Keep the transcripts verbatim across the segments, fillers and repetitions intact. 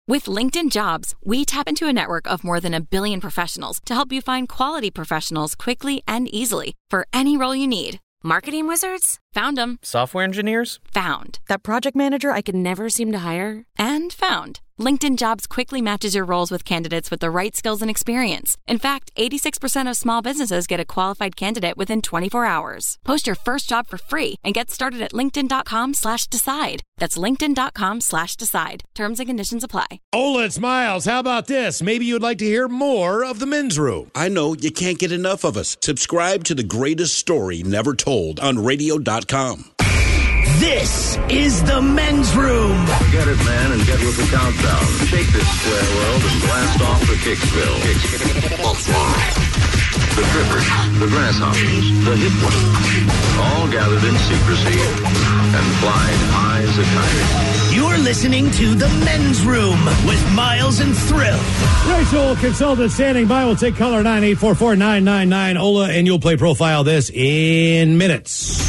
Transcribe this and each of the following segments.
With LinkedIn Jobs, we tap into a network of more than a billion professionals to help you find quality professionals quickly and easily for any role you need. Marketing wizards? Found them. Software engineers? Found. That project manager I could never seem to hire? And found. LinkedIn Jobs quickly matches your roles with candidates with the right skills and experience. In fact, eighty-six percent of small businesses get a qualified candidate within twenty-four hours. Post your first job for free and get started at linkedin.com slash decide. That's linkedin.com slash decide. Terms and conditions apply. Ola, it's Miles. How about this? Maybe you'd like to hear more of The Men's Room. I know you can't get enough of us. Subscribe to the greatest story never told on radio dot com. This is The Men's Room. Get it, man, and get with the countdown. Shake this square world and blast off for Kicksville. The trippers, the grasshoppers, the hip ones, all gathered in secrecy and flying high as a kite. You're listening to The Men's Room with Miles and Thrill. Rachel, consultant standing by. We'll take caller nine eight four four nine nine nine, Ola, and you'll play Profile This in minutes.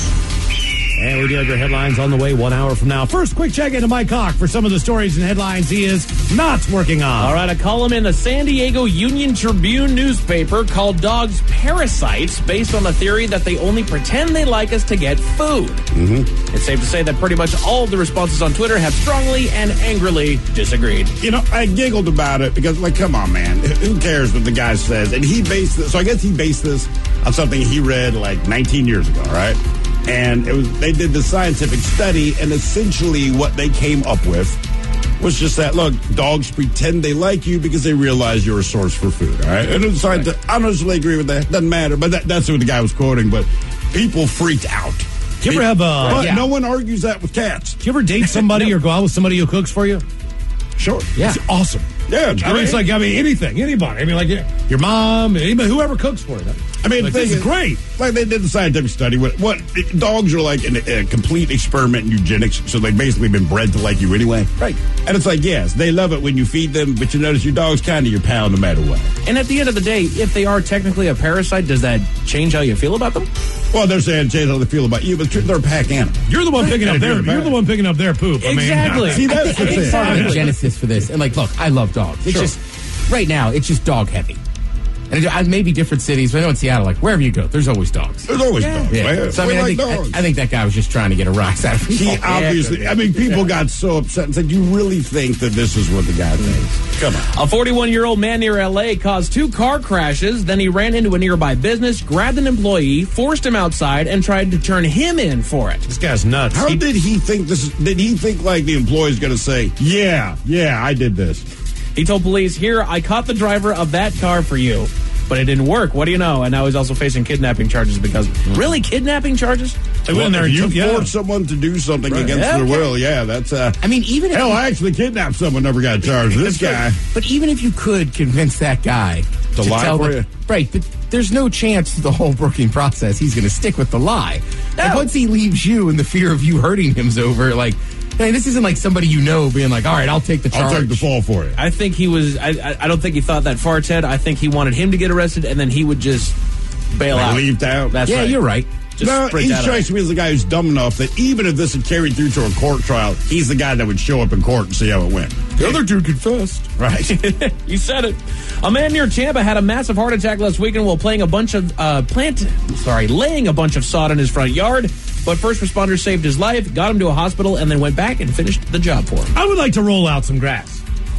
And we do have your headlines on the way one hour from now. First, quick check into Mike Hawk for some of the stories and headlines he is not working on. All right, a column in the San Diego Union Tribune newspaper called Dogs Parasites, based on the theory that they only pretend they like us to get food. Mm-hmm. It's safe to say that pretty much all of the responses on Twitter have strongly and angrily disagreed. You know, I giggled about it because, like, come on, man. Who cares what the guy says? And he based this, so I guess he based this on something he read like nineteen years ago, right? And it was they did the scientific study, and essentially what they came up with was just that, look, dogs pretend they like you because they realize you're a source for food, all right? And it's right. I don't necessarily agree with that. Doesn't matter, but that, that's what the guy was quoting. But people freaked out. Do you ever have a... But yeah. no one argues that with cats. Do you ever date somebody no. or go out with somebody who cooks for you? Sure. Yeah. It's awesome. Yeah, it's I mean, it's like, I mean, anything, anybody. I mean, like your mom, anybody, whoever cooks for you. I mean, like, this is is great. Like they did the scientific study. What, what dogs are like in a, a complete experiment in eugenics, so they've basically been bred to like you anyway. Right. And it's like, yes, they love it when you feed them, but you notice your dog's kind of your pal no matter what. And at the end of the day, if they are technically a parasite, does that change how you feel about them? Well, they're saying change how they feel about you, but they're a pack animal. You're the one picking up their. You're the one picking up their poop. Exactly. I mean, see, that's the thing. Part of the genesis for this, and like, look, I love dogs. It's sure. just right now, it's just dog heavy. And it, maybe different cities, but I know in Seattle, like wherever you go, there's always dogs. There's always yeah. dogs. Yeah. Man. So I mean, I, like think, dogs. I, I think that guy was just trying to get a rise out of people. He obviously, I mean, people got so upset and said, "You really think that this is what the guy thinks?" Come on. A forty-one-year-old man near L A caused two car crashes. Then he ran into a nearby business, grabbed an employee, forced him outside, and tried to turn him in for it. This guy's nuts. How he, did he think this? Did he think like the employee's going to say, "Yeah, yeah, I did this"? He told police, "Here, I caught the driver of that car for you." But it didn't work. What do you know? And now he's also facing kidnapping charges because really kidnapping charges? They went in there and you yeah. force someone to do something right. against yeah, their okay. will. Yeah, that's. Uh, I mean, even if hell, you, I actually kidnapped someone, never got charged. This guy. But even if you could convince that guy to, to lie tell for the, you, right? But there's no chance the whole booking process he's going to stick with the lie. No. Like once he leaves you and the fear of you hurting him's over, like. I mean, this isn't like somebody you know being like, all right, I'll take the charge. I'll take the fall for you. I think he was, I, I don't think he thought that far, Ted. I think he wanted him to get arrested, and then he would just bail like out. Leave town. That's yeah, right. you're right. Just no, he strikes me as the guy who's dumb enough that even if this had carried through to a court trial, he's the guy that would show up in court and see how it went. The other dude confessed. Right. You said it. A man near Tampa had a massive heart attack last weekend while playing a bunch of uh, plant, sorry, laying a bunch of sod in his front yard. But first responders saved his life, got him to a hospital, and then went back and finished the job for him. I would like to roll out some grass.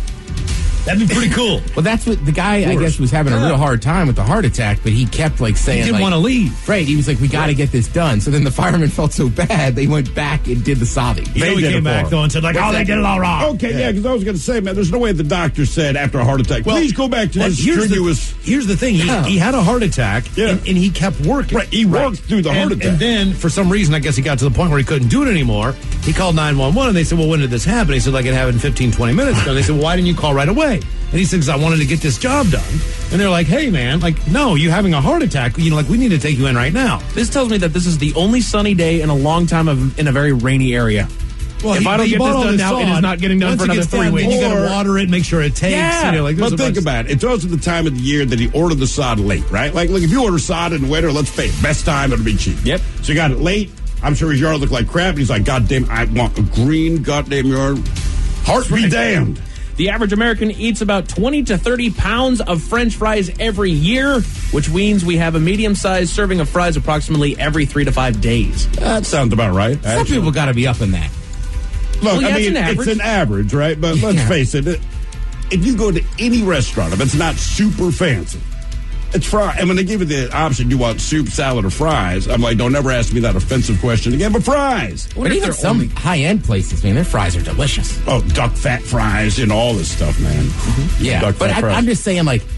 That'd be pretty cool. Well, that's what the guy, I guess, was having a real hard time with the heart attack, but he kept, like, saying, he didn't like, want to leave. Right. He was like, we got to right. get this done. So then the firemen felt so bad, they went back and did the sobbing. You know, he came back, though, and said, like, oh, they did it all wrong. Okay, yeah, because yeah, I was going to say, man, there's no way the doctor said after a heart attack, well, please go back to this here's strenuous... The, here's the thing. He, yeah. he had a heart attack, yeah. and, and he kept working. Right, he worked right. through the and, heart attack. And then, for some reason, I guess he got to the point where he couldn't do it anymore. He called nine one one, and they said, well, when did this happen? He said, like, it happened fifteen, twenty minutes ago. And they said, well, why didn't you call right away? And he said, because I wanted to get this job done. And they're like, hey, man, like, no, you're having a heart attack. You know, like, we need to take you in right now. This tells me that this is the only sunny day in a long time of, in a very rainy area. Well, if he, I don't get this done now, sod, it is not getting done for another three weeks. You got to water it, make sure it takes. Yeah. You know, like, but think about it. It's also the time of the year that he ordered the sod late, right? Like, look, if you order sod in the winter, let's face it, best time, it'll be cheap. Yep. So you got it late. I'm sure his yard looked like crap. And he's like, God damn, I want a green goddamn yard. Heart be damned. The average American eats about twenty to thirty pounds of French fries every year, which means we have a medium-sized serving of fries approximately every three to five days. That sounds about right. Some actually. people got to be up in that. Look, Well, yeah, I it's mean, an average. it's an average, right? But let's Yeah. face it, if you go to any restaurant, if it's not super fancy, it's fry. And when they give you the option, you want soup, salad, or fries, I'm like, don't ever ask me that offensive question again, but fries. But even some high-end places, man, their fries are delicious. Oh, duck fat fries and all this stuff, man. Yeah, Duck but fat I, fries. I'm just saying, like,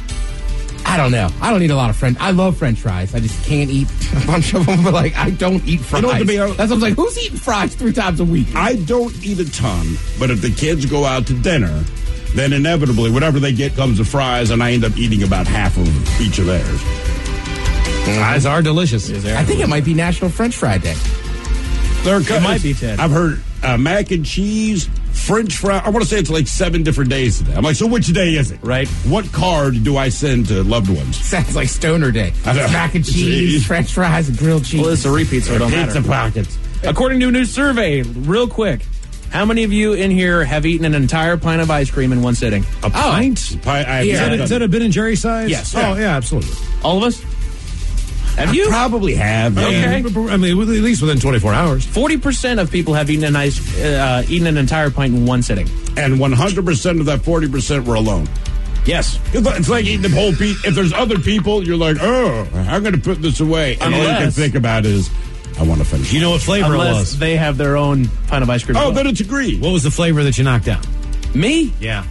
I don't know. I don't eat a lot of French. I love French fries. I just can't eat a bunch of them. But like, I don't eat fries. You know, to be honest- That's what I'm like. Who's eating fries three times a week? I don't eat a ton, but if the kids go out to dinner, then inevitably whatever they get comes to fries, and I end up eating about half of each of theirs. Fries are delicious. I think it might be National French Fry Day. There are, It might be, Ted. I've heard uh, mac and cheese, French fry. I want to say it's like seven different days today. I'm like, so which day is it? Right. What card do I send to loved ones? Sounds like Stoner Day. I know. Mac and cheese, Cheese. French fries, and grilled cheese. Well, it's a repeat, so it don't Pizza matter. pockets. According to a new survey, real quick, how many of you in here have eaten an entire pint of ice cream in one sitting? A pint? Pie, I have Is, not that, done is that a Ben and Jerry size? Yes. Oh, yeah, absolutely. All of us? Have you? Probably have. yeah. Okay. I mean, at least within twenty-four hours. Forty percent of people have eaten an ice, uh, eaten an entire pint in one sitting. And one hundred percent of that forty percent were alone. Yes. It's like, it's like eating the whole piece. If there's other people, you're like, oh, I'm going to put this away. And all you can Unless- think about is, I want to finish. You know what flavor it Unless was? they have their own pint of ice cream. as Oh, well. then it's agreed. What was the flavor that you knocked down? Me? Yeah.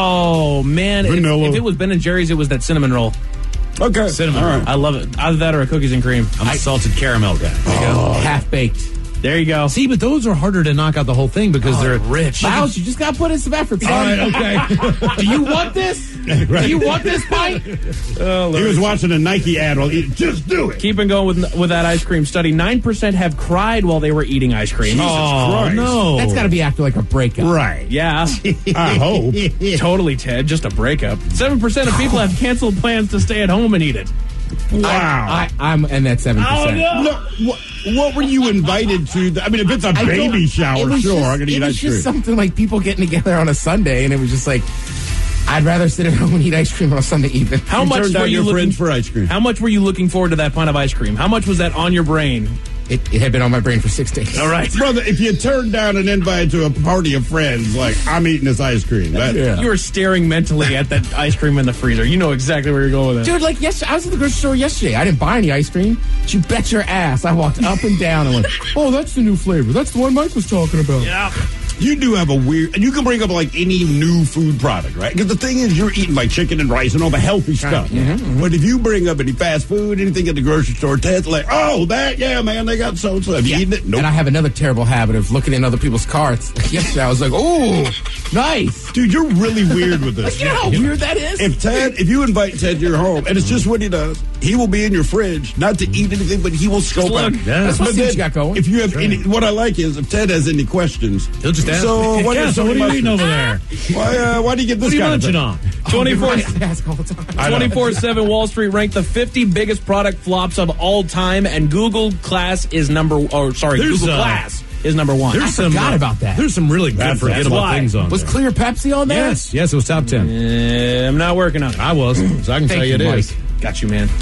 Oh man! If, Vanilla. if it was Ben and Jerry's, it was that cinnamon roll. Okay. Cinnamon All roll. right. I love it. Either that or a cookies and cream. I'm a salted caramel guy. half baked. There you go. See, but those are harder to knock out the whole thing because they're rich. Miles, you just got to put in some effort, son. All right, okay. Do you want this? Do you want this pint? He was watching a Nike ad while he just do it. Keeping going with with that ice cream study, nine percent have cried while they were eating ice cream. Oh, Christ. no. That's got to be after like a breakup. Right. Yeah, I hope. totally, Ted. Just a breakup. Seven percent of people have canceled plans to stay at home and eat it. Wow. I, I'm in that seven percent. Look, what, what were you invited to? I mean, if it's a I baby don't- shower, it was sure, just- I'm going to it eat was ice cream. just something like people getting together on a Sunday, and it was just like, I'd rather sit at home and eat ice cream on a Sunday evening. How You much turned were down you your looking friends for ice cream. How much were you looking forward to that pint of ice cream? How much was that on your brain? It, it had been on my brain for six days. All right. Brother, if you turn down an invite to a party of friends, like, I'm eating this ice cream. That, You were staring mentally at that ice cream in the freezer. You know exactly where you're going with it. Dude, like yesterday, I was at the grocery store yesterday. I didn't buy any ice cream. But you bet your ass. I walked up and down and went, oh, that's the new flavor. That's the one Mike was talking about. Yeah. You do have a weird, and you can bring up like any new food product, right? Because the thing is, you're eating like chicken and rice and all the healthy stuff. But if you bring up any fast food, anything at the grocery store, Ted's like, oh, that, yeah, man, they got so and so. Have you eaten it? Nope. And I have another terrible habit of looking in other people's carts. Yesterday, I was like, oh, nice. Dude, you're really weird with this. You know how weird that is? If Ted, if you invite Ted to your home, and it's just what he does, he will be in your fridge, not to eat anything, but he will scope Look, out. yeah. That's what But seems then, you got going. if you have any, what I like is if Ted has any questions, He'll just ask. So what, yeah, is so what are you mustard? eating over there? Why, uh, why do you get this What are you kind munching of on? twenty-four I ask all the time. I know. twenty-four seven Wall Street ranked the fifty biggest product flops of all time, and Google Glass is number. Or sorry, There's, Google uh, Glass is number one. There's I some, forgot uh, about that. There's some really good That's- forgettable that's why. things on Was there. Clear Pepsi on there? Yes, yes, it was top ten. Uh, I'm not working on it. I was, so I can Thank tell you you, it Mike. is. Got you, man.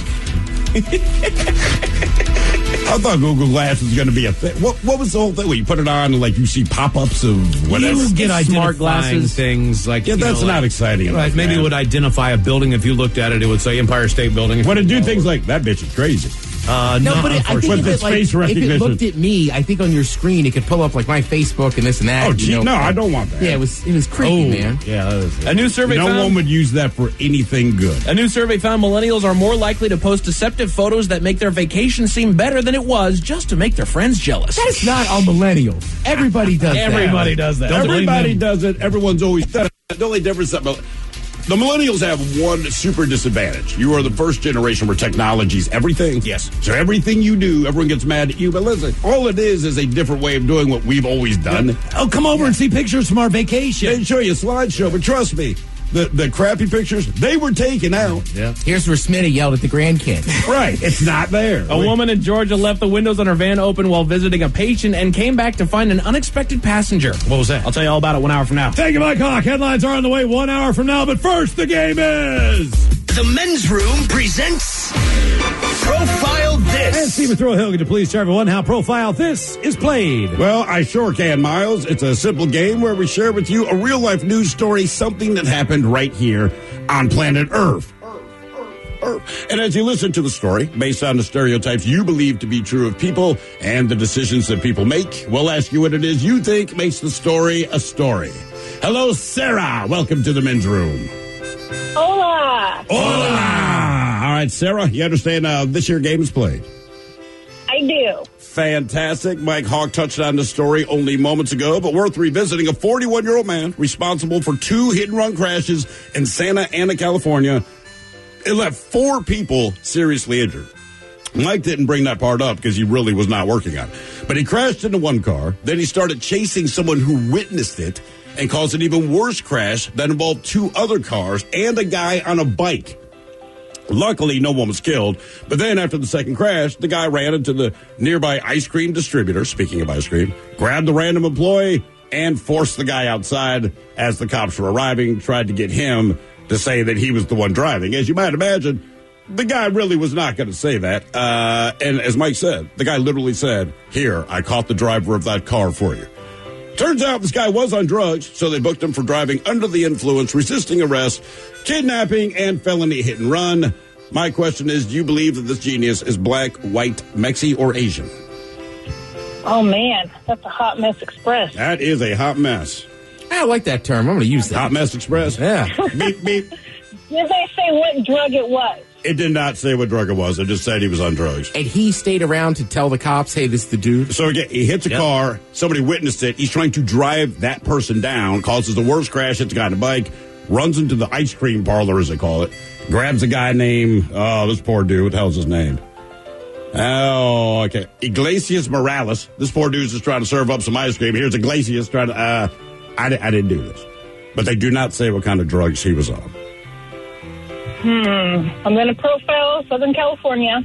I thought Google Glass was going to be a thing. What, what was the whole thing? Where you put it on and like you see pop-ups of whatever? You get Smart smart glasses. glasses things like Yeah, you that's know, not like- exciting enough, Right, maybe man. it would identify a building. If you looked at it, it would say Empire State Building. But it do things like that bitch is crazy. Uh, No, no, but it, I think With if this it, like, face if it recognition. looked at me, I think on your screen it could pull up like my Facebook and this and that. Oh, you gee, know. no, I don't want that. Yeah, it was it was creepy, man. yeah, that is, A new survey No found. one would use that for anything good. A new survey found millennials are more likely to post deceptive photos that make their vacation seem better than it was just to make their friends jealous. That's not on millennials. Everybody does that. Everybody does that. Don't blame Everybody them. does it. Everyone's always done it. The only difference about the millennials have one super disadvantage. You are the first generation where technology's everything. Yes. So everything you do, everyone gets mad at you. But listen, all it is is a different way of doing what we've always done. Oh, come over and see pictures from our vacation. They show you a slideshow, but trust me, the, the crappy pictures, they were taken out. Yeah. Here's where Smitty yelled at the grandkid. Right. It's not there. A woman in Georgia left the windows on her van open while visiting a patient and came back to find an unexpected passenger. What was that? I'll tell you all about it one hour from now. Thank you, Mike Hawk. Headlines are on the way one hour from now, but first, the game is... The Men's Room presents Profile This. And Stephen Throwhill, could you please tell everyone how Profile This is played? Well, I sure can, Miles. It's a simple game where we share with you a real-life news story, something that happened right here on planet Earth. And as you listen to the story, based on the stereotypes you believe to be true of people and the decisions that people make, we'll ask you what it is you think makes the story a story. Hello, Sarah. Welcome to the Men's Room. Hola. Hola. All right, Sarah, you understand how this year game is played? I do. Fantastic. Mike Hawk touched on the story only moments ago, but worth revisiting. A forty-one-year-old man responsible for two hit-and-run crashes in Santa Ana, California. It left four people seriously injured. Mike didn't bring that part up because he really was not working on it. But he crashed into one car. Then he started chasing someone who witnessed it and caused an even worse crash that involved two other cars and a guy on a bike. Luckily, no one was killed. But then after the second crash, the guy ran into the nearby ice cream distributor, speaking of ice cream, grabbed the random employee, and forced the guy outside as the cops were arriving, tried to get him to say that he was the one driving. As you might imagine, the guy really was not going to say that. Uh, and as Mike said, the guy literally said, "Here, I caught the driver of that car for you." Turns out this guy was on drugs, so they booked him for driving under the influence, resisting arrest, kidnapping, and felony hit and run. My question is, do you believe that this genius is black, white, Mexi, or Asian? Oh, man. That's a hot mess express. That is a hot mess. I like that term. I'm going to use that. Hot mess express? Yeah. Beep, beep. Did they say what drug it was? It did not say what drug it was. It just said he was on drugs. And he stayed around to tell the cops, hey, this is the dude. So again, he hits a Yep. car. Somebody witnessed it. He's trying to drive that person down, causes the worst crash, hits a guy on a bike, runs into the ice cream parlor, as they call it, grabs a guy named, oh, this poor dude. What the hell's his name? Oh, okay. Iglesias Morales. This poor dude's just trying to serve up some ice cream. Here's Iglesias trying to, uh, I, di- I didn't do this. But they do not say what kind of drugs he was on. Hmm. I'm going to profile Southern California.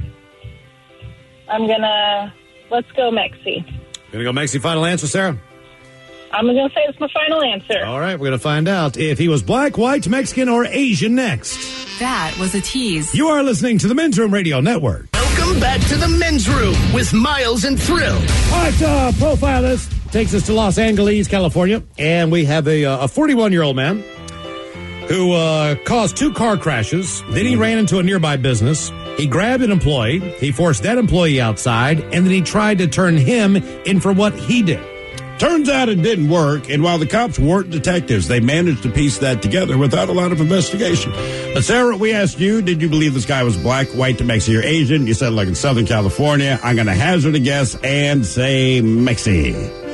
I'm going to, let's go Mexi. Gonna go Mexi, final answer, Sarah? I'm going to say it's my final answer. All right, we're going to find out if he was black, white, Mexican, or Asian next. That was a tease. You are listening to the Men's Room Radio Network. Welcome back to the Men's Room with Miles and Thrill. All right, uh, profile this takes us to Los Angeles, California, and we have a uh, a forty-one-year-old man who uh, caused two car crashes. Then he ran into a nearby business. He grabbed an employee. He forced that employee outside, and then he tried to turn him in for what he did. Turns out it didn't work, and while the cops weren't detectives, they managed to piece that together without a lot of investigation. But Sarah, we asked you, did you believe this guy was black, white, Mexi, or Asian? You said like in Southern California. I'm going to hazard a guess and say Mexi.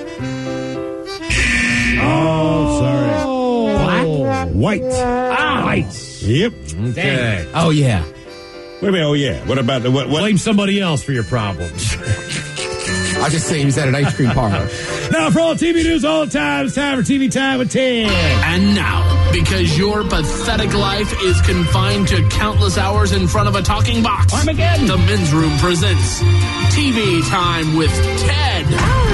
Oh, sorry. Black? White. Ah, White. Yep. Okay. Oh, yeah. Wait a minute. Oh, yeah. What about the what? what? Blame somebody else for your problems. I'll just say he was at an ice cream parlor. Now, for all T V news all the time, it's time for T V Time with Tim. And now, because your pathetic life is confined to countless hours in front of a talking box, Armageddon. the Men's Room presents T V Time with Ted.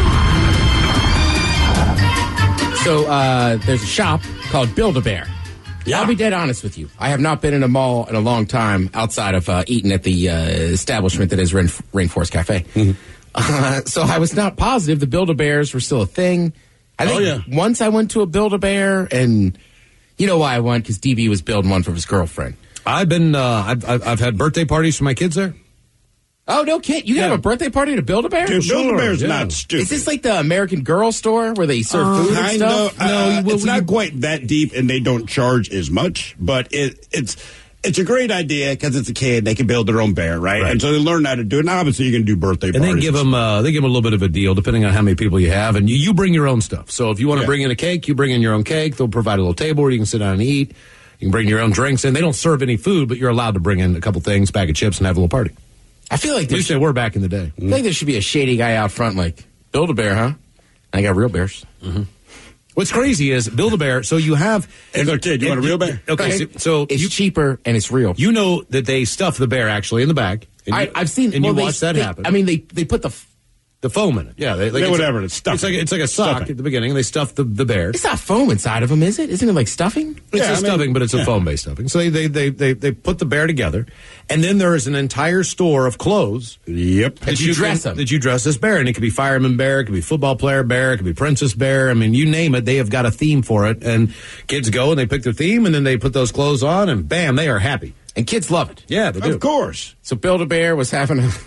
So uh, there's a shop called Build-A-Bear. Yeah. I'll be dead honest with you. I have not been in a mall in a long time outside of uh, eating at the uh, establishment that is Rain- Rainforest Cafe. Mm-hmm. Uh, so I was not positive the Build-A-Bears were still a thing. I think Oh, yeah. once I went to a Build-A-Bear, and you know why I went? Because D B was building one for his girlfriend. I've been, uh, I've, I've I've had birthday parties for my kids there. Oh, no kid. You can Yeah. have a birthday party at a Build-A-Bear? Dude, Sure, Build-A-Bear's yeah. not stupid. Is this like the American Girl store where they serve food and Kind stuff? of. Uh, it's not quite that deep, and they don't charge as much. But it, it's it's a great idea because it's a kid; they can build their own bear, right? Right. And so they learn how to do it. And obviously, you can do birthday And parties. they give them, uh, they give 'em a little bit of a deal depending on how many people you have, and you, you bring your own stuff. So if you want to Yeah. bring in a cake, you bring in your own cake. They'll provide a little table where you can sit down and eat. You can bring your own drinks in. They don't serve any food, but you're allowed to bring in a couple things, bag of chips, and have a little party. I feel like At there least should, they were back in the day. I feel like there should be a shady guy out front like, Build-A-Bear, huh? I got real bears. Mm-hmm. What's crazy is Build-A-Bear, so you have... Hey, look, kid, you want a real bear? Okay, so, so it's you, cheaper and it's real. You know that they stuff the bear actually in the bag. And I, you, I've seen... And well, you they, watch that they, happen. I mean, they, they put the... The foam in it. Yeah. They, like yeah, it's whatever. A, it's stuffing. It's like, it's like a sock stuffing. at the beginning. They stuff the, the bear. It's not foam inside of them, is it? Isn't it like stuffing? It's Yeah, a I mean, stuffing, but it's a yeah. foam-based stuffing. So they, they, they, they, they put the bear together, and then there is an entire store of clothes. Yep. That you dress can- them. That you dress this bear. And it could be fireman bear, it could be football player bear, it could be princess bear. I mean, you name it, they have got a theme for it. And kids go and they pick their theme, and then they put those clothes on, and bam, they are happy. And kids love it. Yeah, they do. Of course. So Build-A-Bear was having a,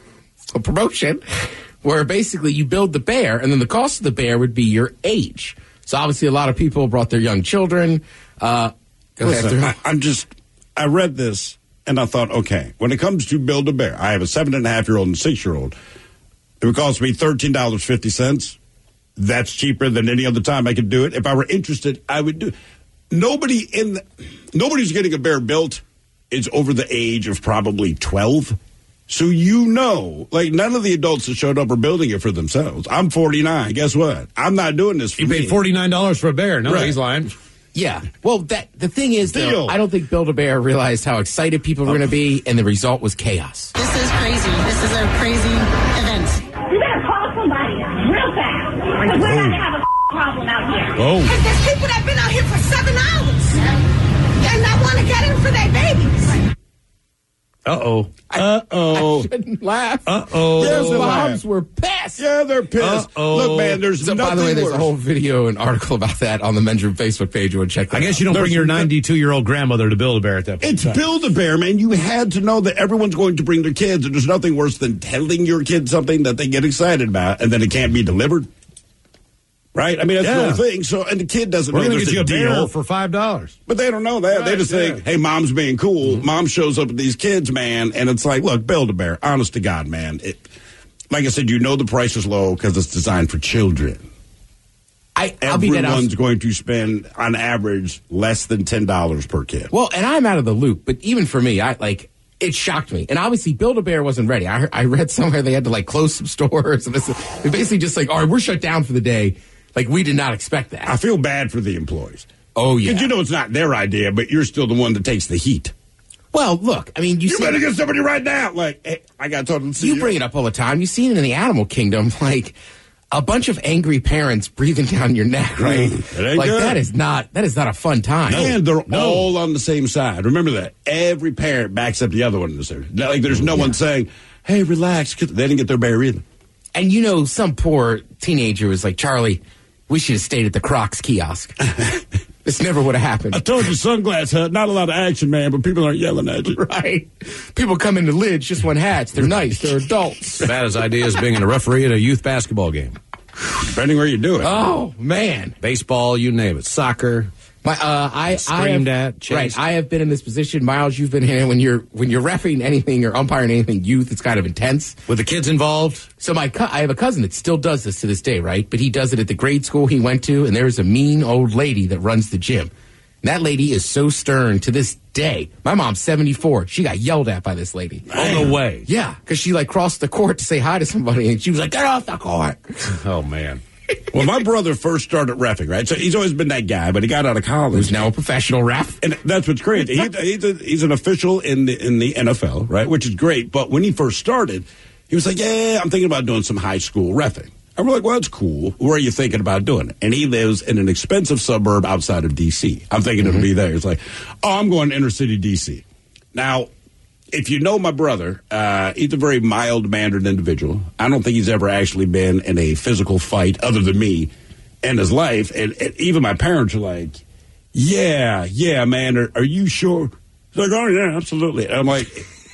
a promotion where basically you build the bear, and then the cost of the bear would be your age. So obviously a lot of people brought their young children. Uh, go ahead, Listen, Drew. I, I'm just, I read this and I thought, okay, when it comes to Build-A-Bear, I have a seven and a half year old and a six year old. It would cost me thirteen dollars and fifty cents. That's cheaper than any other time I could do it. If I were interested, I would do it. Nobody in the, nobody's getting a bear built is over the age of probably twelve. So you know, like none of the adults that showed up are building it for themselves. I'm forty-nine. Guess what? I'm not doing this for You me. paid forty-nine dollars for a bear. No, Right. he's lying. Yeah. Well, that the thing is, though, Deal. I don't think Build-A-Bear realized how excited people were going to be, and the result was chaos. This is crazy. This is a crazy event. You better call somebody real fast. Because we're going to have a problem out here. Oh. Because there's people that have been out here for seven hours. And I want to get in for their babies. Uh-oh. Uh-oh. I shouldn't laugh. Uh-oh. There's Those a moms laugh. were pissed. Yeah, they're pissed. Uh-oh. Look, man, there's So, nothing by the way, there's worse. a whole video and article about that on the Men's Room Facebook page. You would check that I guess out. you don't There's bring your no- ninety-two-year-old grandmother to Build-A-Bear at that point. It's in time. Build-A-Bear, man. You had to know that everyone's going to bring their kids, and there's nothing worse than telling your kid something that they get excited about, and then it can't be delivered. Right? I mean, that's Yeah. the whole thing. So, and the kid doesn't We're know going to there's get you a a bear deal. for five dollars. But they don't know that. they Right, just yeah. think, hey, mom's being cool. Mom shows up with these kids, man. And it's like, look, Build-A-Bear, honest to God, man. It, like I said, you know the price is low because it's designed for children. I, I'll be dead Everyone's honest. going to spend, on average, less than ten dollars per kid. Well, and I'm out of the loop, but even for me, I like it shocked me. And obviously, Build-A-Bear wasn't ready. I, heard, I read somewhere they had to like close some stores, and it's they basically just like, all right, we're shut down for the day. Like we did not expect that. I feel bad for the employees. Oh yeah, Because you know it's not their idea, but you're still the one that takes the heat. Well, look, I mean, you, You see, better get somebody right now. Like, hey, I got told to see you bring it up all the time. You've seen it in the animal kingdom, like a bunch of angry parents breathing down your neck, right? Mm, it ain't like good. that is not that is not a fun time. And they're all on the same side. Remember that. Every parent backs up the other one in this area. Like, there's no one saying, hey, relax. 'Cause they didn't get their bear either. And you know, some poor teenager was like, Charlie, we should have stayed at the Crocs kiosk. This never would have happened. I told you, Sunglass Hut, not a lot of action, man, but people aren't yelling at you. Right. People come into lids, just want hats. They're nice. They're adults. About as idea as being a referee at a youth basketball game. Depending where you do it. Oh, man. Baseball, you name it. Soccer. My, uh, I, I Screamed have, at, chased. right. I have been in this position, Miles. You've been in it when you're when you're reffing anything or umpiring anything youth. It's kind of intense. With the kids involved? So my co- I have a cousin that still does this to this day, right? But he does it at the grade school he went to, and there's a mean old lady that runs the gym. And that lady is so stern to this day. My mom's seventy-four. She got yelled at by this lady. Oh, no way. Yeah, because she like crossed the court to say hi to somebody, and she was like, "Get off the court." Oh, man. Well, my brother first started reffing, right? So he's always been that guy, but he got out of college. Who's now a professional ref. And that's what's crazy. He, he's, a, he's an official in the in the N F L, right? Which is great. But when he first started, he was like, "Yeah, I'm thinking about doing some high school reffing." And we're like, "Well, that's cool. Where are you thinking about doing it?" And he lives in an expensive suburb outside of D C. I'm thinking mm-hmm. it'll be there. It's like, "Oh, I'm going to inner city D C." Now, if you know my brother, uh, he's a very mild-mannered individual. I don't think he's ever actually been in a physical fight other than me in his life. And, and even my parents are like, yeah, yeah, man, are, are you sure? He's like, oh, yeah, absolutely. And I'm like,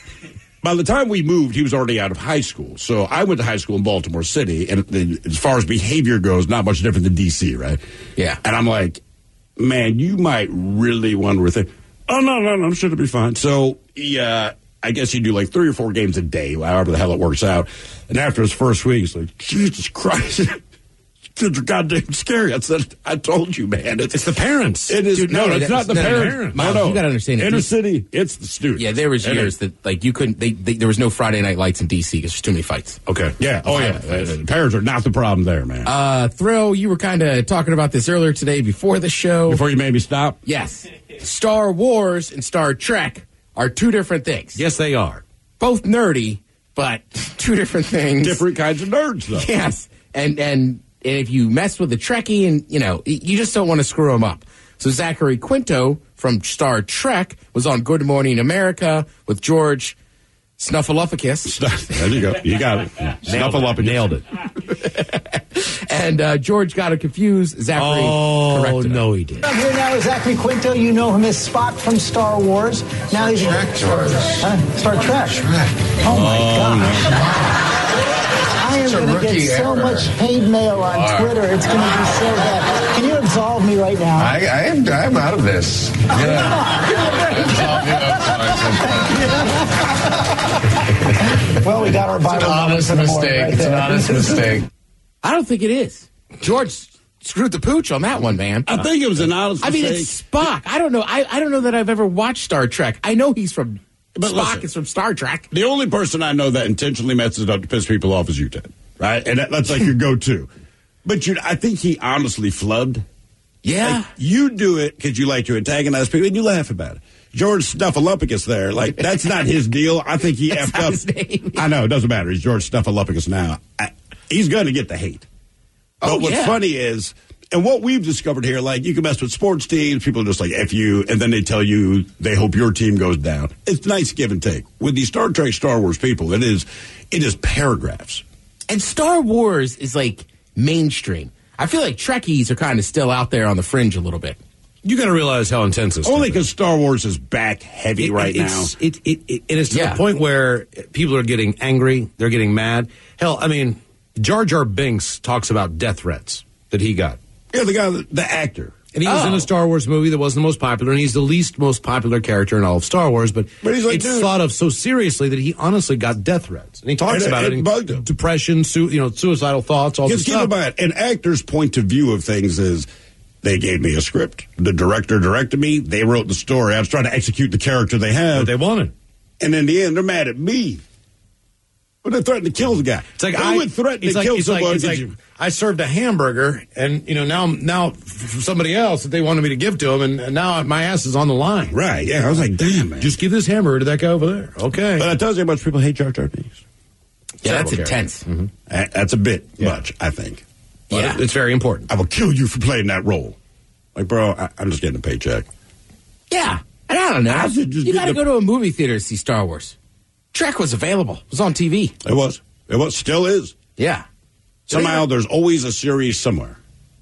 by the time we moved, he was already out of high school. So I went to high school in Baltimore City, and the, as far as behavior goes, not much different than D C, right? Yeah. And I'm like, man, you might really wonder if they, oh, no, no, no, I'm sure it'll be fine. So he, uh, I guess you do like three or four games a day, however the hell it works out. And after his first week, he's like, Jesus Christ. kids are goddamn scary. I said, I told you, man. It's, it's the parents. It is. Dude, no, no, it's not the no, parents. parents. No, Miles, no. you got to understand. Inner city, it's the students. Yeah, there was And years it, that like you couldn't. They, they there was no Friday night lights in D C because there's too many fights. Okay. Yeah. Oh yeah. Uh, parents are not the problem there, man. Uh, Thrill, you were kind of talking about this earlier today before the show. Before you made me stop. Yes, Star Wars and Star Trek are two different things. Yes, they are. Both nerdy, but two different things. Different kinds of nerds, though. Yes, and and. And if you mess with a Trekkie, and you know, you just don't want to screw them up. So Zachary Quinto from Star Trek was on Good Morning America with George Snuffleupagus. There you go. You got it. Snuffleupagus. Nailed it. And uh, George got it confused. Zachary oh, corrected him. no, he did. I'm here now with Zachary Quinto. You know him as Spock from Star Wars. Now he's Trek, George. Huh? Star Trek. Trek. Oh, my Oh, God. no. I am It's a going to rookie get so error. much hate mail on All right. Twitter. It's going to be so bad. Can you absolve me right now? I, I am I'm out of this. Well, we got our It's an Bible honest for the morning mistake. right It's an there. honest mistake. I don't think it is. George screwed the pooch on that one, man. I think it was an honest I mean, mistake. it's Spock. I don't know. I, I don't know that I've ever watched Star Trek. I know he's from But Spock listen, is from Star Trek. The only person I know that intentionally messes it up to piss people off is you, Ted. Right? And that, that's like your go-to. But you, I think he honestly flubbed. Yeah. Like, you do it because you like to antagonize people and you laugh about it. George Snuffleupagus there, like, that's not his deal. I think he That's effed not up. his name. I know, it doesn't matter. He's George Snuffleupagus now. I, he's going to get the hate. But Oh, what's yeah. funny is, and what we've discovered here, like, you can mess with sports teams, people are just like, F you, and then they tell you they hope your team goes down. It's nice give and take. With these Star Trek, Star Wars people, it is, it is paragraphs. And Star Wars is like mainstream. I feel like Trekkies are kind of still out there on the fringe a little bit. You got to realize how intense this Only stuff because Star Wars is back heavy It- right now. it's, It, it, it, it is to Yeah. the point where people are getting angry. They're getting mad. Hell, I mean, Jar Jar Binks talks about death threats that he got. Yeah, the guy, the actor. And he was Oh. in a Star Wars movie that wasn't the most popular, and he's the least most popular character in all of Star Wars. But, But he's like, it's dude. thought of so seriously that he honestly got death threats. And he talks And it- about it. it in bugged him. Depression, su- you know, suicidal thoughts, all Just this keep in stuff. mind, an actor's point of view of things is they gave me a script. The director directed me. They wrote the story. I was trying to execute the character they have. That they wanted. And in the end, they're mad at me. But they threatened to kill the guy. It's like Who I would threaten it's to like, kill it's like, someone? it's like, you- I served a hamburger, and you know now now for somebody else that they wanted me to give to him, and, and now my ass is on the line. Right? Yeah, I was like, damn, man. Just give this hamburger to that guy over there. Okay. But I tells you how much people hate Jar Jar Binks. Yeah, that's Terrible intense. Mm-hmm. That- That's a bit Yeah. much, I think. Yeah. It's very important. I will kill you for playing that role. Like, bro, I, I'm just getting a paycheck. Yeah. And I don't know. I should just You get got to the- go to a movie theater to see Star Wars. Trek was available. It was on T V. It was. It was. Still is. Yeah. Somehow there's always a series somewhere.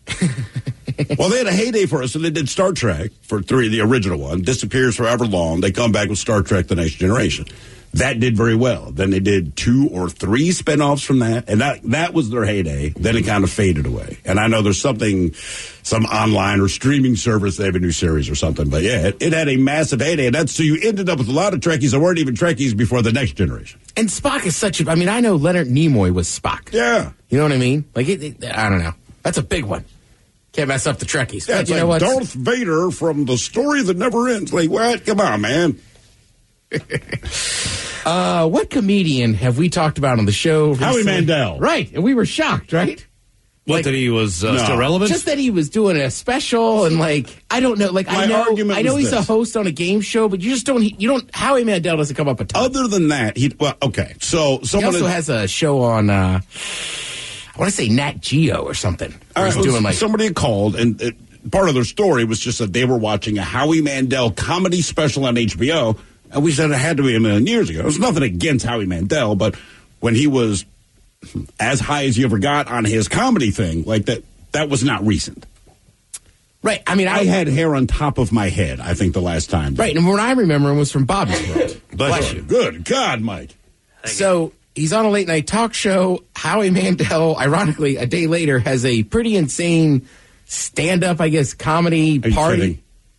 Well, they had a heyday for us, so they did Star Trek for three, the original one, disappears forever long. They come back with Star Trek The Next Generation. That did very well. Then they did two or three spinoffs from that, and that that was their heyday. Then it kind of faded away. And I know there's something, some online or streaming service, they have a new series or something. But yeah, it, it had a massive heyday, and that's so you ended up with a lot of Trekkies that weren't even Trekkies before The Next Generation. And Spock is such a. I mean, I know Leonard Nimoy was Spock. Yeah. You know what I mean? Like, it, it, I don't know. That's a big one. Can't mess up the Trekkies. Yeah, But it's you like know what? Darth Vader from The Story That Never Ends. Like, what? Come on, man. Uh, what comedian have we talked about on the show? Howie recently? Mandel. Right. And we were shocked, right? What, Like- that he was uh, No. still relevant? Just that he was doing a special and like I don't know, like My I know argument I know was he's a this. host on a game show, but you just don't you don't Howie Mandel doesn't come up a ton. Other than that, he, well, okay. So He someone also is- has a show on uh I want to say Nat Geo or something. All Where right, he's doing like somebody had called, and it, part of their story was just that they were watching a Howie Mandel comedy special on H B O, and we said it had to be a million years ago. There's nothing against Howie Mandel, but when he was as high as he ever got on his comedy thing, like that, that was not recent. right. I mean, I, I had hair on top of my head, I think, the last time. right, and what I remember was from Bobby's World. Bless you. Good God, Mike. So he's on a late night talk show. Howie Mandel, ironically, a day later, has a pretty insane stand up, I guess, comedy Are you party. kidding?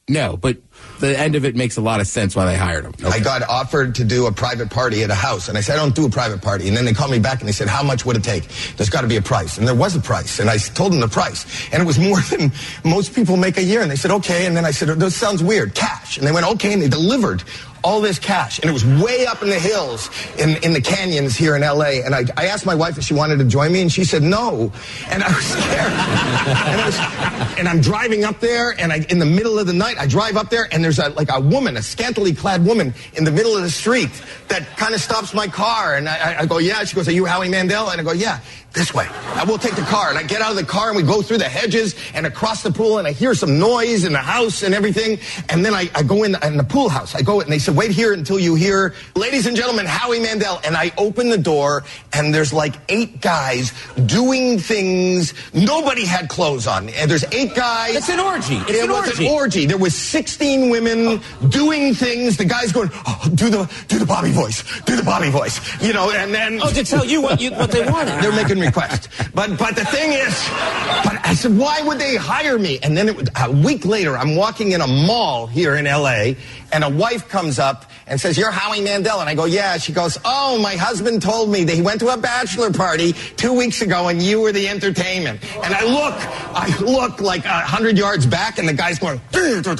No, but the end of it makes a lot of sense why they hired him. Okay. I got offered to do a private party at a house, and I said, I don't do a private party. And then they called me back and they said, how much would it take? There's got to be a price. And there was a price, and I told them the price. And it was more than most people make a year. And they said, okay. And then I said, this sounds weird, cash. And they went, okay, and they delivered all this cash. And it was way up in the hills, in, in the canyons here in L A. And I, I asked my wife if she wanted to join me, and she said no. And I was scared. and, I was, and I'm driving up there, and I, in the middle of the night, I drive up there, and there's a, like a woman, a scantily clad woman, in the middle of the street that kind of stops my car. And I, I go, yeah. She goes, are you Howie Mandel? And I go, yeah. This way. I will take the car. And I get out of the car and we go through the hedges and across the pool, and I hear some noise in the house and everything. And then I, I go in the, in the pool house. I go and they said, wait here until you hear, ladies and gentlemen, Howie Mandel. And I open the door and there's like eight guys doing things. Nobody had clothes on. And there's eight guys. It's an orgy. It's it an was orgy. an orgy. There was sixteen women oh. doing things. The guys going, oh, do the do the Bobby voice. Do the Bobby voice. You know, and then. Oh, to tell you what you what they wanted. They're making request. But but the thing is, but I said, why would they hire me? And then it was, a week later, I'm walking in a mall here in L A, and a wife comes up and says, you're Howie Mandel. And I go, yeah. She goes, oh, my husband told me that he went to a bachelor party two weeks ago and you were the entertainment. And I look, I look like a hundred yards back, and the guy's going, so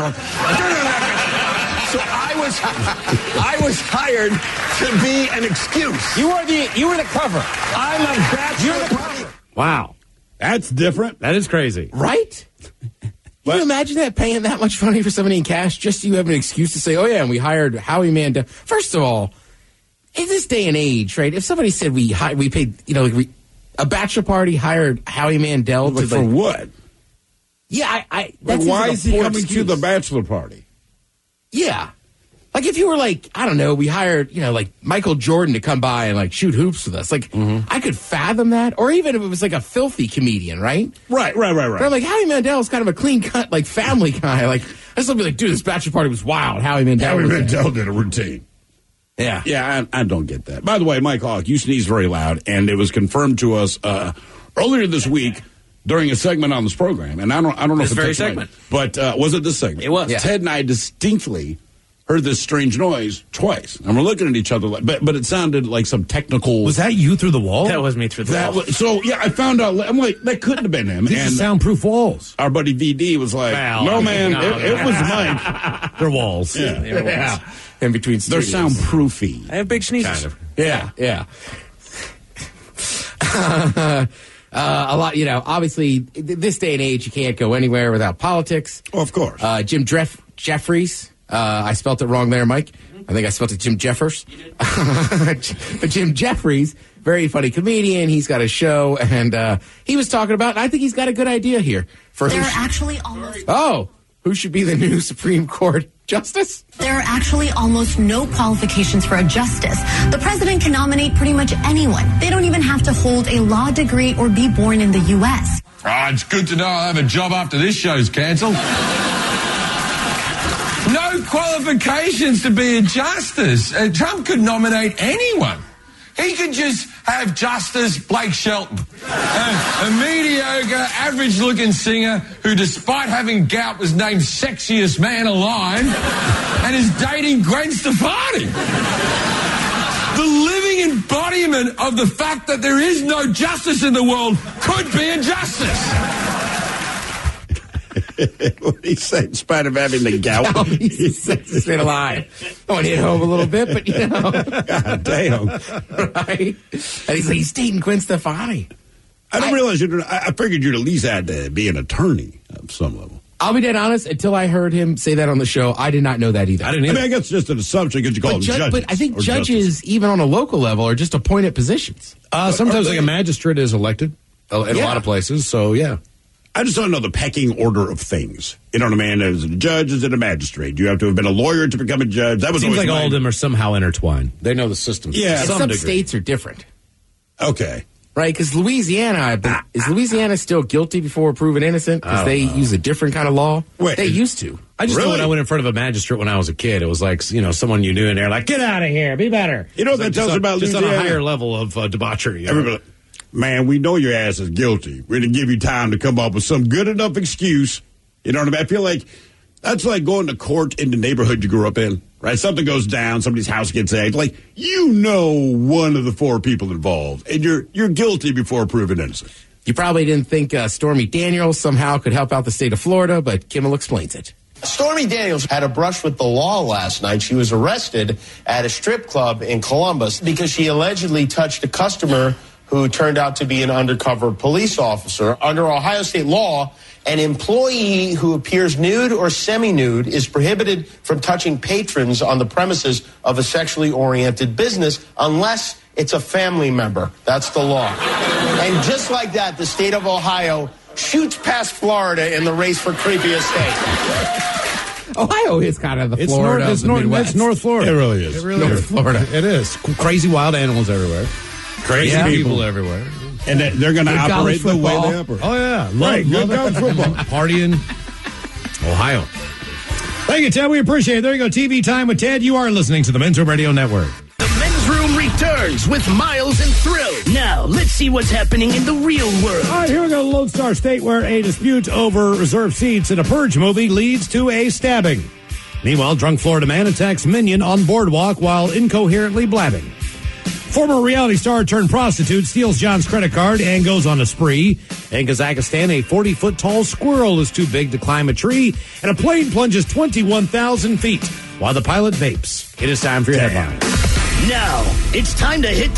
I was, I was hired to be an excuse. You were the, you were the cover. I'm a bachelor party. Wow. That's different. That is crazy. Right? Can you imagine that, paying that much money for somebody in cash just so you have an excuse to say, oh, yeah, and we hired Howie Mandel. First of all, in this day and age, right, if somebody said we hired, we paid, you know, like we, a bachelor party hired Howie Mandel. But to, for like, what? Yeah, I... I like, that why like is he coming excuse. to the bachelor party? Yeah. Like, if you were like, I don't know, we hired, you know, like Michael Jordan to come by and like shoot hoops with us. Like, mm-hmm. I could fathom that. Or even if it was like a filthy comedian, right? Right, right, right, right. But I'm like, Howie Mandel is kind of a clean cut, like family guy. Like, I just be like, dude, this bachelor party was wild. Howie Mandel. Howie was Mandel there. did a routine. Yeah. Yeah, I, I don't get that. By the way, Mike Hawk, you sneeze very loud, and it was confirmed to us uh, earlier this week during a segment on this program. And I don't, I don't know this if it's very segment, right, but uh, was it this segment? It was. Yeah. Ted and I distinctly heard this strange noise twice, and we're looking at each other like, but but it sounded like some technical. Was that you through the wall? That was me through the that wall. Was, so yeah, I found out. I'm like, that couldn't have been him. These and are soundproof walls. Our buddy V D was like, well, no man, no, it, no. it was Mike. They're walls. Yeah, They're walls. Yeah. In between They're studios. soundproofy. I have big sneezes. Kind of. Yeah, yeah. uh, a lot, you know, obviously, this day and age, you can't go anywhere without politics. Oh, of course. Uh, Jim Dreff- Jeffries, uh, I spelt it wrong there, Mike. I think I spelled it Jim Jeffers. But Jim Jeffries, very funny comedian. He's got a show, and uh, he was talking about, and I think he's got a good idea here. For There who are sh- actually almost... Oh, who should be the new Supreme Court justice? There are actually almost no qualifications for a justice. The president can nominate pretty much anyone. They don't even have to hold a law degree or be born in the U S. Ah, it's good to know I have a job after this show's cancelled. No qualifications to be a justice. Uh, Trump could nominate anyone. He could just have Justice Blake Shelton, uh, a mediocre, average-looking singer who, despite having gout, was named sexiest man alive and is dating Gwen Stefani. The living embodiment of the fact that there is no justice in the world could be a justice. What he said, in spite of having the gout. He's the sexiest man alive. I want to hit home a little bit, but you know. God damn. Right? And he's like, he's dating Gwen Stefani. I didn't I, realize you'd, I figured you'd at least had to be an attorney of some level. I'll be dead honest, until I heard him say that on the show, I did not know that either. I didn't either. I mean, I guess it's just an assumption because you call but them ju- judges. But I think judges, justice. even on a local level, are just appointed positions. Uh, sometimes like a magistrate is elected in yeah. a lot of places, so yeah. I just don't know the pecking order of things. You know what I mean? Is it a judge? Is it a magistrate? Do you have to have been a lawyer to become a judge? That was Seems like my... all of them are somehow intertwined. They know the system. Yeah. Some, some states are different. Okay. Right? Because Louisiana, ah, is Louisiana still guilty before proven innocent? Because they know. use a different kind of law? Wait, they used to. I just really? know when I went in front of a magistrate when I was a kid, it was like, you know, someone you knew, and they're like, get out of here, be better. You know what that tells you about Just Louisiana? on a higher level of uh, debauchery. You know? Everybody, man, we know your ass is guilty. We're going to give you time to come up with some good enough excuse. You know what I mean? I feel like That's like going to court in the neighborhood you grew up in, right? Something goes down, somebody's house gets egged. Like, you know one of the four people involved, and you're you're guilty before proven innocent. You probably didn't think uh, Stormy Daniels somehow could help out the state of Florida, but Kimmel explains it. Stormy Daniels had a brush with the law last night. She was arrested at a strip club in Columbus because she allegedly touched a customer who turned out to be an undercover police officer. Under Ohio state law, an employee who appears nude or semi-nude is prohibited from touching patrons on the premises of a sexually oriented business unless it's a family member. That's the law. And just like that, the state of Ohio shoots past Florida in the race for creepiest state. Ohio is kind of the It's Florida north, of it's the north, Midwest. it's North Florida. It really is. It really North is. Florida. It is. Crazy wild animals everywhere. Crazy Yeah. people. people everywhere. And they- they're going to Good operate college the way football. they operate. Oh, yeah. Love, Right, good love college it. football. Partying. Ohio. Thank you, Ted. We appreciate it. There you go. T V time with Ted. You are listening to the Men's Room Radio Network. The Men's Room returns with Miles and Thrill. Now, let's see what's happening in the real world. All right, here we go to Lone Star State, where a dispute over reserved seats in a Purge movie leads to a stabbing. Meanwhile, drunk Florida man attacks minion on boardwalk while incoherently blabbing. Former reality star turned prostitute steals John's credit card and goes on a spree. In Kazakhstan, a forty-foot tall squirrel is too big to climb a tree, and a plane plunges twenty-one thousand feet while the pilot vapes. It is time for your headline. Now, it's time to hit the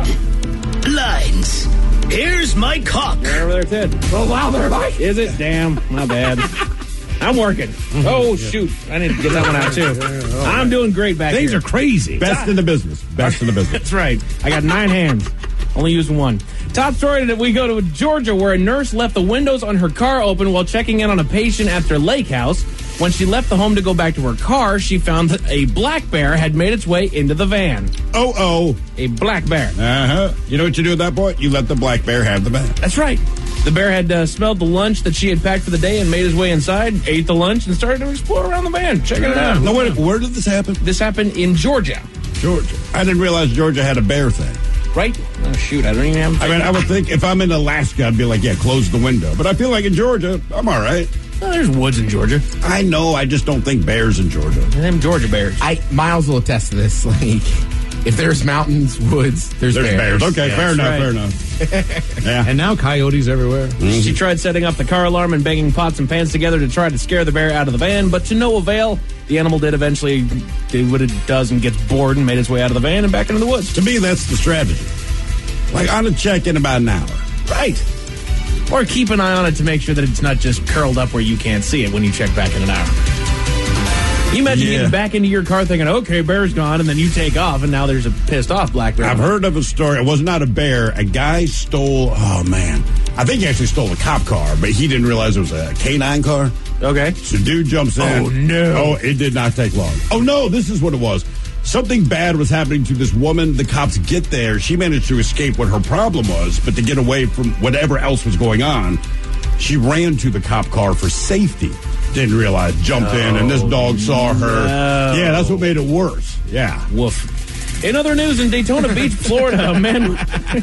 headlines. Here's my cock. Right over there, Ted. Oh, wow, there, Mike. Is it? Damn, my bad. I'm working. Oh, shoot. I need to get that one out, too. I'm doing great back Things here. are crazy. Best in the business. Best in the business. That's right. I got nine hands. Only using one. Top story that we go to Georgia, where a nurse left the windows on her car open while checking in on a patient at their lake house. When she left the home to go back to her car, she found that a black bear had made its way into the van. Oh, oh. A black bear. Uh-huh. You know what you do at that point? You let the black bear have the van. That's right. The bear had uh, smelled the lunch that she had packed for the day and made his way inside, ate the lunch, and started to explore around the van, checking it out. No, wait, where did this happen? This happened in Georgia. Georgia. I didn't realize Georgia had a bear thing. Right? Oh, shoot. I don't even have... I mean, I would think if I'm in Alaska, I'd be like, yeah, close the window. But I feel like in Georgia, I'm all right. Well, there's woods in Georgia. I know. I just don't think bears in Georgia. Them Georgia bears. I Miles will attest to this. Like, if there's mountains, woods, there's, There's bears. bears. Okay, Yeah, fair that's enough, right. fair enough. Yeah. And now coyotes everywhere. She tried setting up the car alarm and banging pots and pans together to try to scare the bear out of the van, but to no avail. The animal did eventually do what it does and gets bored and made its way out of the van and back into the woods. To me, that's the strategy. Like, on a check in about an hour. Right. Or keep an eye on it to make sure that it's not just curled up where you can't see it when you check back in an hour. You imagine Yeah. getting back into your car thinking, okay, bear's gone, and then you take off, and now there's a pissed off black bear. I've heard of a story. It was not a bear. A guy stole, oh, man. I think he actually stole a cop car, but he didn't realize it was a canine car. Okay. So dude jumps in. Oh, no. Oh, it did not take long. Oh, no, this is what it was. Something bad was happening to this woman. The cops get there. She managed to escape what her problem was, but to get away from whatever else was going on, she ran to the cop car for safety. Didn't realize, jumped in, and this dog saw her. No. Yeah, that's what made it worse. Yeah. Woof. In other news, in Daytona Beach, Florida, a man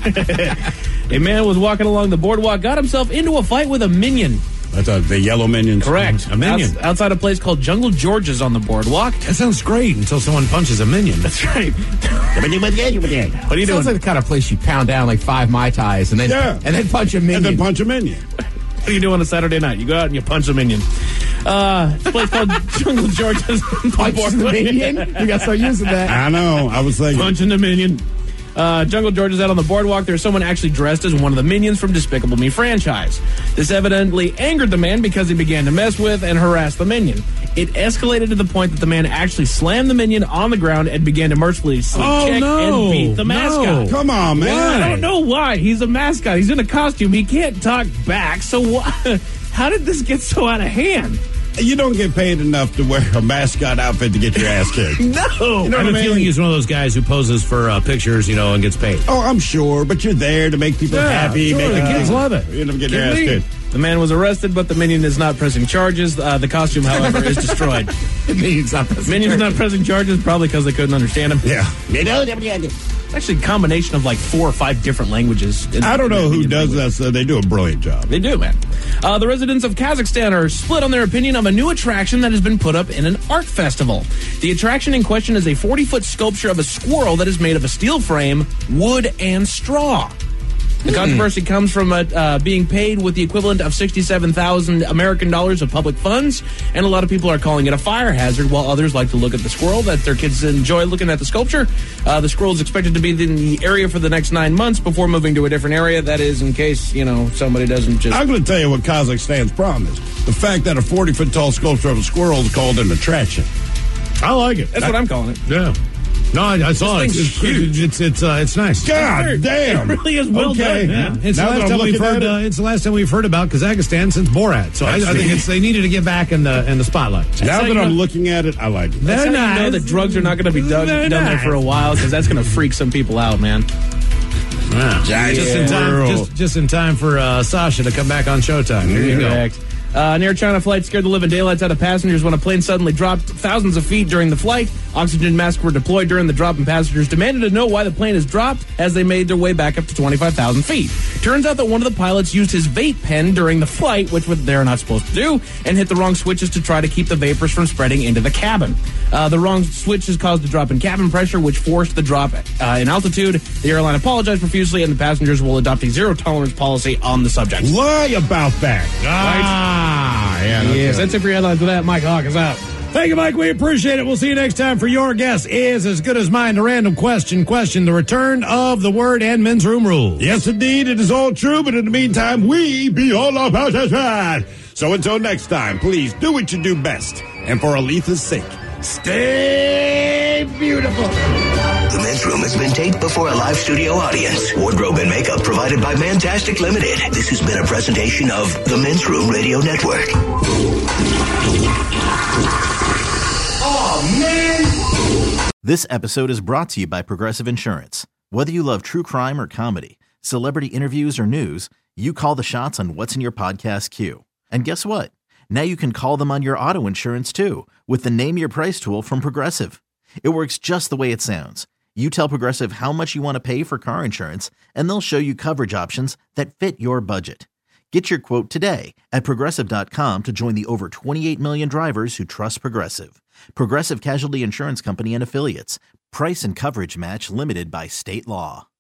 a man was walking along the boardwalk, got himself into a fight with a minion. That's a, the yellow minions. Correct. A minion. Outs- outside a place called Jungle George's on the boardwalk. That sounds great until someone punches a minion. That's right. What are you Sounds doing? like the kind of place you pound down like five Mai Tais and then Yeah. and then punch a minion. And then punch a minion. What do you do on a Saturday night? You go out and you punch a minion. Uh, it's a place called Jungle George's. on the Punch the boardwalk. minion? You got to start using that. I know. I was thinking. Punching the minion. Uh, Jungle George is out on the boardwalk. There's someone actually dressed as one of the minions from Despicable Me franchise. This evidently angered the man because he began to mess with and harass the minion. It escalated to the point that the man actually slammed the minion on the ground and began to mercilessly Oh, kick no. and beat the mascot. No. Come on, man. I don't know why. He's a mascot. He's in a costume. He can't talk back. So why? How did this get so out of hand? You don't get paid enough to wear a mascot outfit to get your ass kicked. No. You know I have what a I feeling mean? he's one of those guys who poses for uh, pictures, you know, and gets paid. Oh, I'm sure, but you're there to make people Yeah, happy. sure, make the them kids think- love it. You end up getting your ass Kidding me? kicked. The man was arrested, but the Minion is not pressing charges. Uh, the costume, however, is destroyed. The Minion's not pressing Minion's charges. not pressing charges, probably because they couldn't understand him. Yeah. It's actually a combination of like four or five different languages. In, I don't know who Minion does language. that, so they do a brilliant job. They do, man. Uh, the residents of Kazakhstan are split on their opinion of a new attraction that has been put up in an art festival. The attraction in question is a forty-foot sculpture of a squirrel that is made of a steel frame, wood, and straw. The controversy comes from uh, uh, being paid with the equivalent of sixty-seven thousand American dollars of public funds, and a lot of people are calling it a fire hazard, while others like to look at the squirrel, that their kids enjoy looking at the sculpture. Uh, the squirrel is expected to be in the area for the next nine months before moving to a different area. That is in case, you know, somebody doesn't just... I'm going to tell you what Kazakhstan's problem is. The fact that a forty-foot tall sculpture of a squirrel is called an attraction. I like it. That's what I'm calling it. Yeah. No, I, I saw it. This It's thing's it's it's it's, uh, it's nice. God damn. It really is well Okay. done. Yeah. It's the Now that last I'm time we've looking heard. at Uh, it- it's the last time we've heard about Kazakhstan since Borat. So I, I think it's they needed to get back in the in the spotlight. Now how that you I'm know- looking at it, I like it. That's They're how you know nice. that drugs are not going to be done, They're done there nice. for a while, because that's going to freak some people out, man. Wow. Just in time, just, just in time for uh, Sasha to come back on Showtime. Here you go. Correct. Uh, an Air China flight scared the living daylights out of passengers when a plane suddenly dropped thousands of feet during the flight. Oxygen masks were deployed during the drop, and passengers demanded to know why the plane has dropped as they made their way back up to twenty-five thousand feet. Turns out that one of the pilots used his vape pen during the flight, which they're not supposed to do, and hit the wrong switches to try to keep the vapors from spreading into the cabin. Uh, the wrong switches caused a drop in cabin pressure, which forced the drop uh, in altitude. The airline apologized profusely, and the passengers will adopt a zero-tolerance policy on the subject. Lie about that. Ah, yeah. That's Yes, good. that's it for your headlines with that. Mike Hawk is out. Thank you, Mike. We appreciate it. We'll see you next time for Your Guess Is As Good As Mine. A random question. Question. The return of the word and men's room rules. Yes, indeed, it is all true, but in the meantime, we be all about us right. So until next time, please do what you do best. And for Aletha's sake, stay beautiful. The men's room has been taped before a live studio audience. Wardrobe and makeup provided by Mantastic Limited. This has been a presentation of the Men's Room Radio Network. Oh, man! This episode is brought to you by Progressive Insurance. Whether you love true crime or comedy, celebrity interviews or news, you call the shots on what's in your podcast queue. And guess what? Now you can call them on your auto insurance too with the Name Your Price tool from Progressive. It works just the way it sounds. You tell Progressive how much you want to pay for car insurance, and they'll show you coverage options that fit your budget. Get your quote today at Progressive dot com to join the over twenty-eight million drivers who trust Progressive. Progressive Casualty Insurance Company and Affiliates. Price and coverage match limited by state law.